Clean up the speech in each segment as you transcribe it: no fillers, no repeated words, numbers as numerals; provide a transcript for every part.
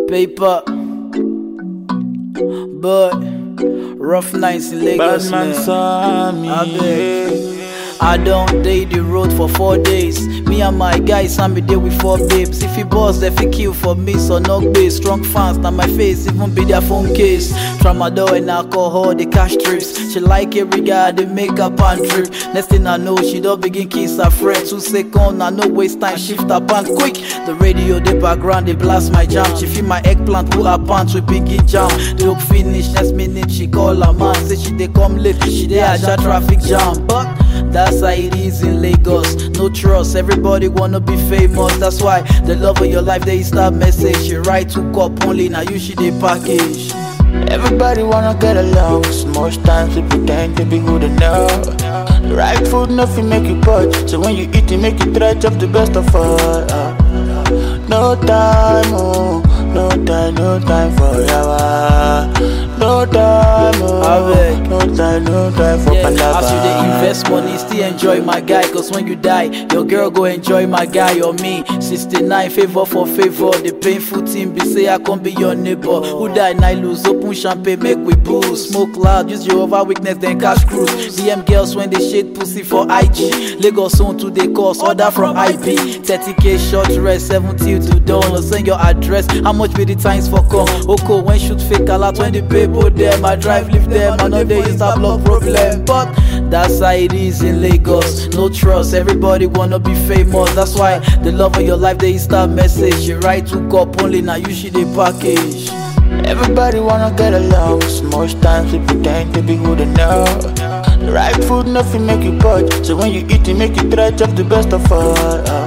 Paper, but rough nights in Lagos, man. I beg. I don't date the road for 4 days. Me and my guys, I'm there with 4 babes. If he boss, they fi kill for me, so no base. Strong fans, now my face, even be their phone case. Tramadol and alcohol, the cash trips. She like every guy, they make up and trip. Next thing I know, she don't begin kiss her friend. 2 seconds, I no waste time, shift her pants quick. The radio, the background, they blast my jam. She feel my eggplant, pull her pants with biggie jam. The look finish, next minute, she call her man. Say she they come late, she they at traffic jam. But that's how it is in Lagos. No trust, everybody wanna be famous. That's why the love of your life, they start message. She write to cup only, now you should they package. Everybody wanna get along. Most times we pretend to be who they know. The right food, nothing make you budge. So when you eat it, make you try to the best of all. No time, oh, no time for yawa. No time, oh, no time for palava. As you dey invest money, still enjoy my guy. Cause when you die, your girl go enjoy my guy or me. 69 favor for favor. The painful thing be say I can't be your neighbor. Who die, night lose, open champagne, make we booze. Smoke loud, use your over weakness, then cash cruise. DM girls when they shade pussy for IG. Lagos on to the course, order from IP. 30k short rest, 70 to dawn. Send your address, how much be the times for come? Oko when shoot fake a lot, when the people them, I drive leave them, I know they use a block problem. But that's how it is in Lagos. No trust, everybody wanna be famous. That's why the love of your life, they start message. You write to cup only, now you should they package. Everybody wanna get along. Most times we pretend to be who they know. The right food, nothing make you budge. So when you eat it, make you try to the best of all.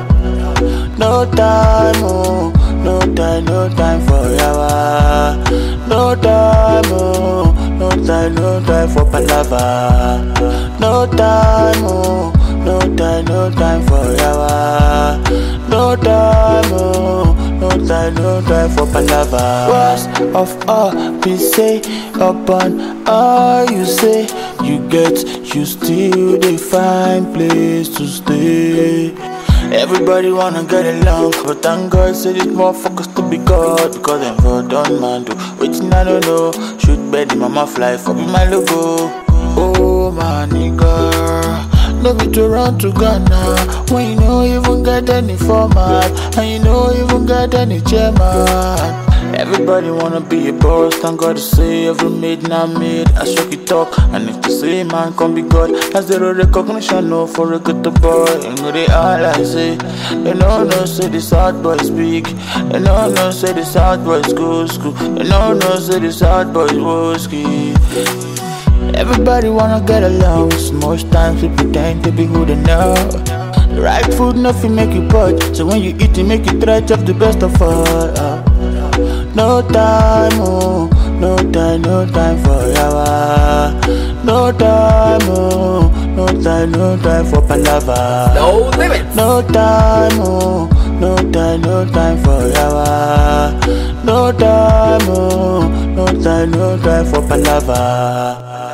No time, oh, no time for yawa. No time, oh, no time for palava. No time, oh, no time for yawa. No time, oh, no time for palava. Worst of all, we say upon all you say. You get, you still they find place to stay. Everybody wanna get along, but thank God say these motherfuckers to be God. Because them for done man do, which I don't know. Should bet the mama fly for me my logo. Oh my nigga, no be to run to Ghana when you know you even get any format, and you know you even get any chairman. Everybody wanna be a boss, thank God to say every made now made. I shock it talk, and if to say man can be God, that's zero recognition, no for a good boy. You know they all I say, they no say the South boys speak, they no say the South boys go school, they no say the South boys woski. Everybody wanna get along, most times we pretend to be who they know. The right food, nothing make you budge. So when you eat it, make you try to the best of all. No time, oh, no time for yawa. No time, oh, no time for palava. No limits. No time, oh, no time for yawa. No time, oh, no time for palava.